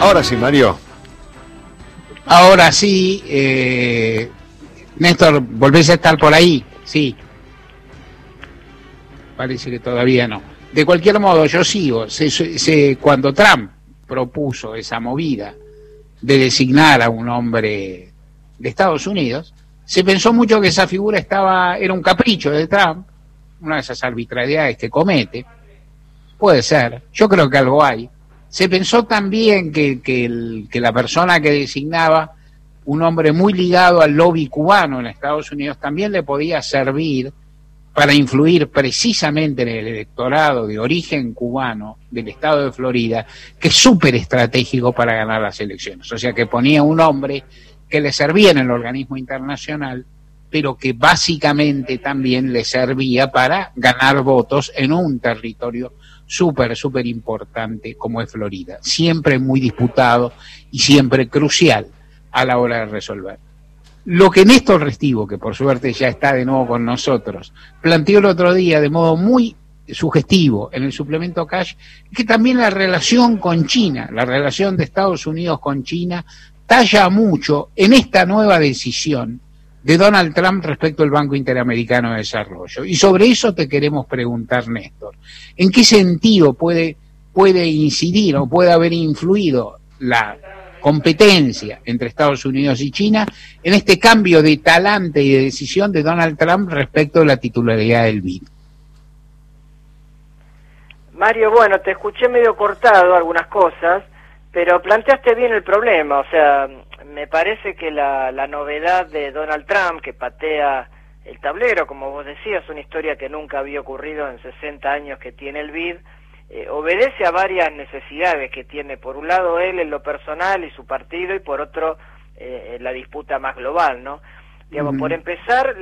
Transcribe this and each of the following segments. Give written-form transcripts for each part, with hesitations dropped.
Ahora sí, Mario. Ahora sí, Néstor, ¿volvés a estar por ahí? Sí, parece que todavía no. De cualquier modo, yo sigo. Cuando Trump propuso esa movida de designar a un hombre de Estados Unidos, se pensó mucho que esa figura era un capricho de Trump, una de esas arbitrariedades que comete. Puede ser, yo creo que algo hay. Se pensó también que la persona que designaba, un hombre muy ligado al lobby cubano en Estados Unidos, también le podía servir para influir precisamente en el electorado de origen cubano del estado de Florida, que es súper estratégico para ganar las elecciones. O sea, que ponía un hombre que le servía en el organismo internacional, pero que básicamente también le servía para ganar votos en un territorio súper importante como es Florida, siempre muy disputado y siempre crucial a la hora de resolver. Lo que Néstor Restivo, que por suerte ya está de nuevo con nosotros, planteó el otro día de modo muy sugestivo en el suplemento Cash, es que también la relación con China, la relación de Estados Unidos con China, talla mucho en esta nueva decisión de Donald Trump respecto al Banco Interamericano de Desarrollo. Y sobre eso te queremos preguntar, Néstor. ¿En qué sentido puede incidir o puede haber influido la competencia entre Estados Unidos y China en este cambio de talante y de decisión de Donald Trump respecto a la titularidad del BID? Mario, bueno, te escuché medio cortado algunas cosas, pero planteaste bien el problema. O sea, me parece que la novedad de Donald Trump, que patea el tablero, como vos decías, una historia que nunca había ocurrido en 60 años que tiene el BID, obedece a varias necesidades que tiene, por un lado él en lo personal y su partido, y por otro la disputa más global, ¿no? Digamos, por empezar,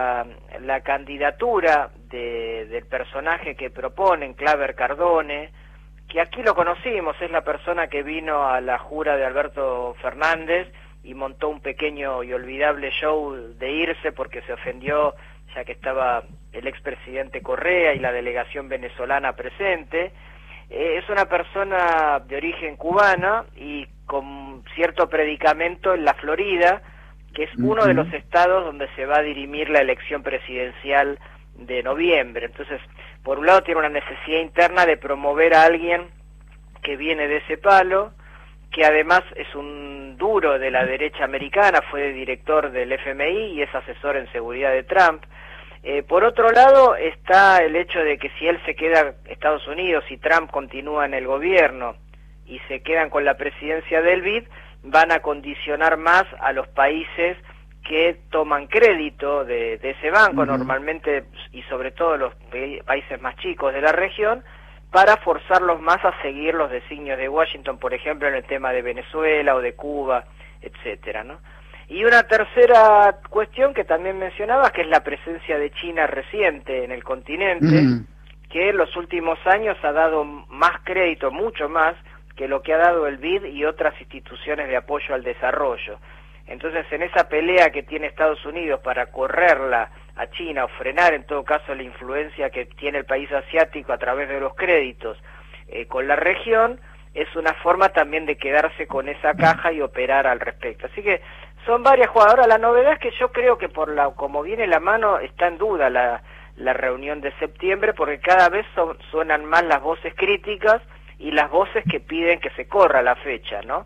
la candidatura del personaje que proponen, Claver Cardone, que aquí lo conocimos, es la persona que vino a la jura de Alberto Fernández y montó un pequeño y olvidable show de irse porque se ofendió, ya que estaba el expresidente Correa y la delegación venezolana presente. Es una persona de origen cubana y con cierto predicamento en la Florida, que es uno de los estados donde se va a dirimir la elección presidencial de noviembre. Entonces, por un lado tiene una necesidad interna de promover a alguien que viene de ese palo, que además es un duro de la derecha americana, fue director del FMI y es asesor en seguridad de Trump. Por otro lado está el hecho de que si él se queda en Estados Unidos y Trump continúa en el gobierno y se quedan con la presidencia del BID, van a condicionar más a los países que toman crédito de ese banco, normalmente, y sobre todo los países más chicos de la región, para forzarlos más a seguir los designios de Washington, por ejemplo, en el tema de Venezuela o de Cuba, etcétera, ¿no? Y una tercera cuestión que también mencionabas, que es la presencia de China reciente en el continente, que en los últimos años ha dado más crédito, mucho más, que lo que ha dado el BID y otras instituciones de apoyo al desarrollo. Entonces, en esa pelea que tiene Estados Unidos para correrla a China o frenar en todo caso la influencia que tiene el país asiático a través de los créditos con la región, es una forma también de quedarse con esa caja y operar al respecto. Así que son varias jugadas. Ahora, la novedad es que yo creo que como viene la mano, está en duda la reunión de septiembre, porque cada vez suenan más las voces críticas y las voces que piden que se corra la fecha, ¿no?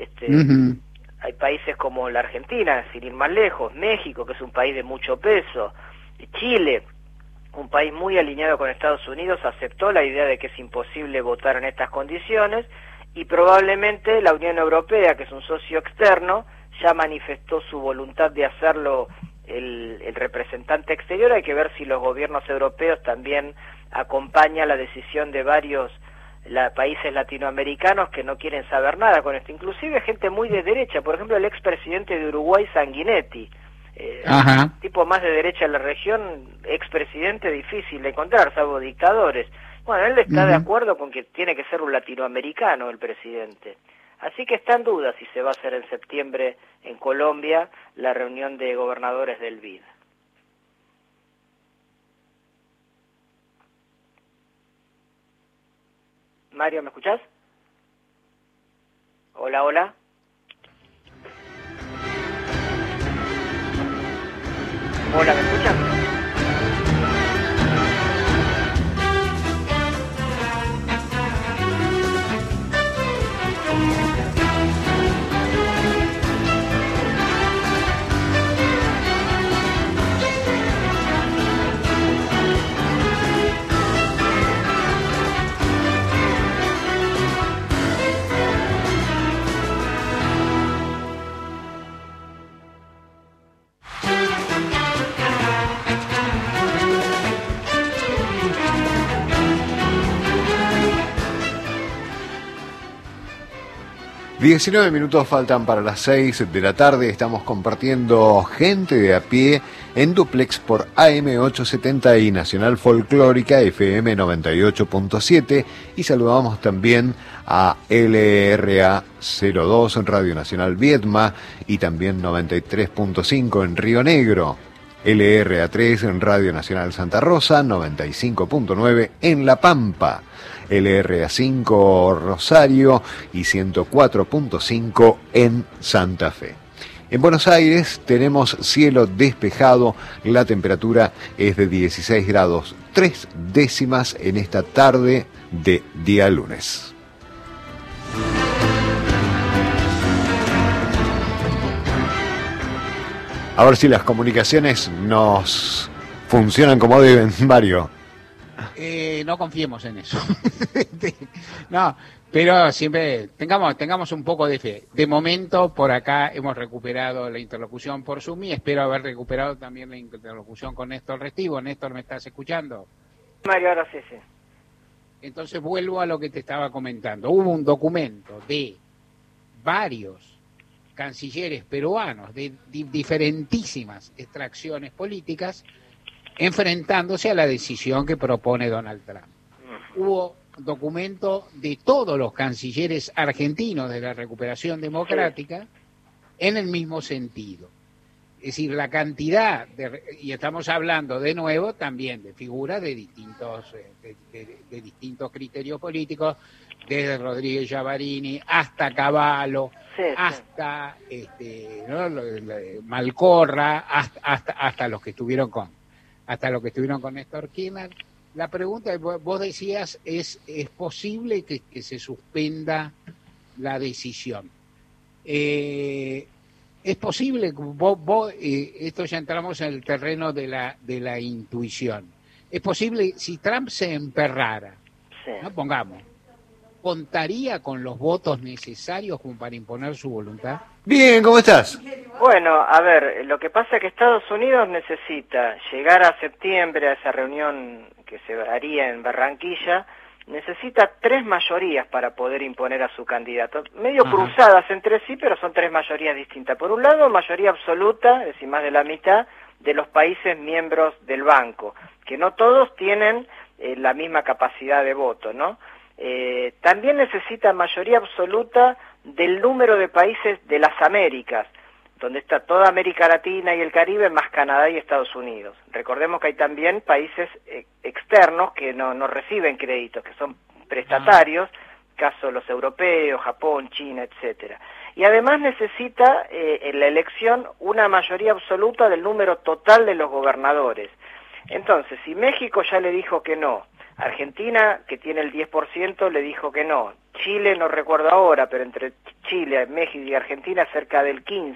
Hay países como la Argentina, sin ir más lejos, México, que es un país de mucho peso, Chile, un país muy alineado con Estados Unidos, aceptó la idea de que es imposible votar en estas condiciones, y probablemente la Unión Europea, que es un socio externo, ya manifestó su voluntad de hacerlo el representante exterior. Hay que ver si los gobiernos europeos también acompañan la decisión de varios países latinoamericanos que no quieren saber nada con esto, inclusive gente muy de derecha, por ejemplo el expresidente de Uruguay, Sanguinetti, tipo más de derecha en la región, expresidente difícil de encontrar, salvo dictadores. Bueno, él está de acuerdo con que tiene que ser un latinoamericano el presidente. Así que está en duda si se va a hacer en septiembre en Colombia la reunión de gobernadores del BID. Mario, ¿me escuchás? Hola. Hola, hola. Hola, ¿me escuchan? ...19 minutos faltan para las 6 de la tarde... ...estamos compartiendo Gente de a Pie... ...en duplex por AM870 y Nacional Folclórica FM 98.7... ...y saludamos también a LRA02 en Radio Nacional Viedma... ...y también 93.5 en Río Negro... LRA3 en Radio Nacional Santa Rosa... ...95.9 en La Pampa... LRA5 Rosario y 104.5 en Santa Fe. En Buenos Aires tenemos cielo despejado, la temperatura es de 16 grados 3 décimas en esta tarde de día lunes. A ver si las comunicaciones nos funcionan como deben, Mario. No confiemos en eso. No, pero siempre tengamos un poco de fe. De momento, por acá hemos recuperado la interlocución por Zoom y espero haber recuperado también la interlocución con Néstor Restivo. Néstor, ¿me estás escuchando? Mario, ahora sí. Entonces vuelvo a lo que te estaba comentando. Hubo un documento de varios cancilleres peruanos de diferentísimas extracciones políticas enfrentándose a la decisión que propone Donald Trump. Hubo documento de todos los cancilleres argentinos de la recuperación democrática en el mismo sentido. Es decir, la cantidad y estamos hablando de nuevo también de figuras de distintos criterios políticos, desde Rodríguez Giavarini hasta Cavallo, hasta Malcorra, hasta los que estuvieron con Néstor Kirchner. La pregunta, vos decías, ¿es posible que se suspenda la decisión? Es posible, esto ya entramos en el terreno de la intuición. Es posible, si Trump se emperrara, ¿no? Pongamos, ¿contaría con los votos necesarios como para imponer su voluntad? Bien, ¿cómo estás? Bueno, a ver, lo que pasa es que Estados Unidos necesita llegar a septiembre a esa reunión que se haría en Barranquilla, necesita 3 mayorías para poder imponer a su candidato, medio cruzadas entre sí, pero son 3 mayorías distintas. Por un lado, mayoría absoluta, es decir, más de la mitad de los países miembros del banco, que no todos tienen la misma capacidad de voto, ¿no? También necesita mayoría absoluta del número de países de las Américas, donde está toda América Latina y el Caribe, más Canadá y Estados Unidos. Recordemos que hay también países externos que no reciben créditos, que son prestatarios, caso los europeos, Japón, China, etcétera. Y además necesita en la elección una mayoría absoluta del número total de los gobernadores. Entonces, si México ya le dijo que no, Argentina, que tiene el 10%, le dijo que no. Chile, no recuerdo ahora, pero entre Chile, México y Argentina cerca del 15%.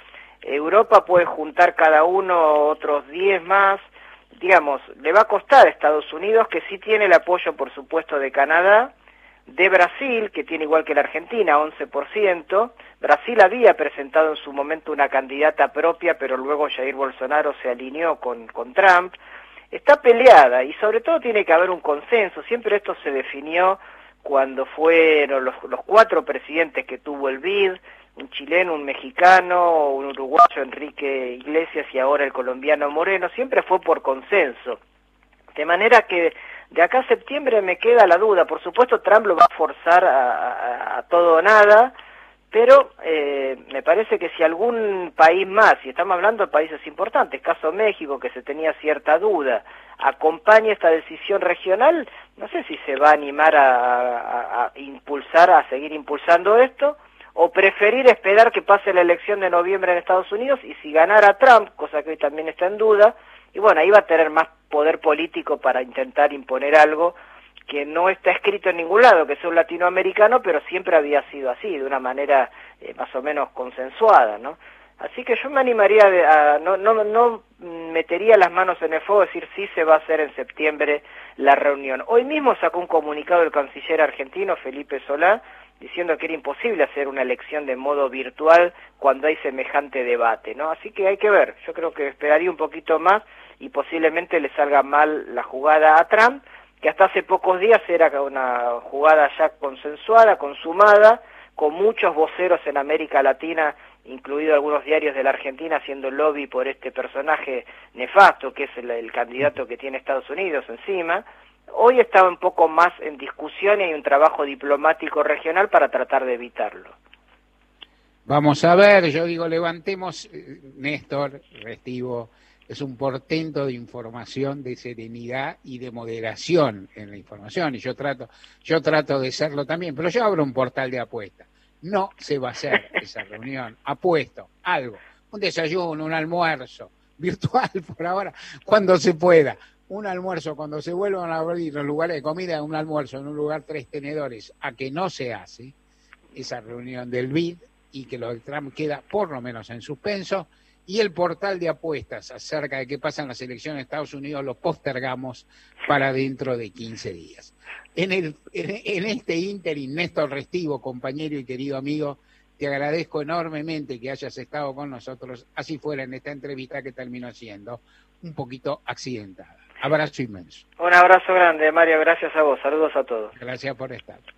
Europa puede juntar cada uno otros 10 más. Digamos, le va a costar a Estados Unidos, que sí tiene el apoyo, por supuesto, de Canadá, de Brasil, que tiene igual que la Argentina, 11%. Brasil había presentado en su momento una candidata propia, pero luego Jair Bolsonaro se alineó con Trump. Está peleada y sobre todo tiene que haber un consenso. Siempre esto se definió cuando fueron los 4 presidentes que tuvo el BID, un chileno, un mexicano, un uruguayo, Enrique Iglesias, y ahora el colombiano Moreno. Siempre fue por consenso. De manera que de acá a septiembre me queda la duda. Por supuesto, Trump lo va a forzar a todo o nada, pero me parece que si algún país más, y estamos hablando de países importantes, caso México, que se tenía cierta duda, acompaña esta decisión regional, no sé si se va a animar a impulsar, a seguir impulsando esto, o preferir esperar que pase la elección de noviembre en Estados Unidos y si ganara Trump, cosa que hoy también está en duda, y bueno, ahí va a tener más poder político para intentar imponer algo que no está escrito en ningún lado, que es un latinoamericano, pero siempre había sido así, de una manera más o menos consensuada, ¿no? Así que yo me animaría no metería las manos en el fuego, decir sí se va a hacer en septiembre la reunión. Hoy mismo sacó un comunicado el canciller argentino, Felipe Solá, diciendo que era imposible hacer una elección de modo virtual cuando hay semejante debate, ¿no? Así que hay que ver, yo creo que esperaría un poquito más y posiblemente le salga mal la jugada a Trump, que hasta hace pocos días era una jugada ya consensuada, consumada, con muchos voceros en América Latina, incluido algunos diarios de la Argentina, haciendo lobby por este personaje nefasto, que es el candidato que tiene Estados Unidos encima. Hoy está un poco más en discusión y hay un trabajo diplomático regional para tratar de evitarlo. Vamos a ver, yo digo, levantemos, Néstor Restivo, es un portento de información, de serenidad y de moderación en la información, y yo trato de serlo también, pero yo abro un portal de apuestas. No se va a hacer esa reunión, apuesto, algo, un desayuno, un almuerzo, virtual por ahora, cuando se pueda. Un almuerzo, cuando se vuelvan a abrir los lugares de comida, un almuerzo en un lugar 3 tenedores, a que no se hace esa reunión del BID y que lo del Trump queda por lo menos en suspenso, y el portal de apuestas acerca de qué pasa en las elecciones de Estados Unidos lo postergamos para dentro de 15 días. En este ínterin, Néstor Restivo, compañero y querido amigo, te agradezco enormemente que hayas estado con nosotros, así fuera en esta entrevista que terminó siendo un poquito accidentada. Abrazo inmenso. Un abrazo grande, Mario, gracias a vos, saludos a todos. Gracias por estar.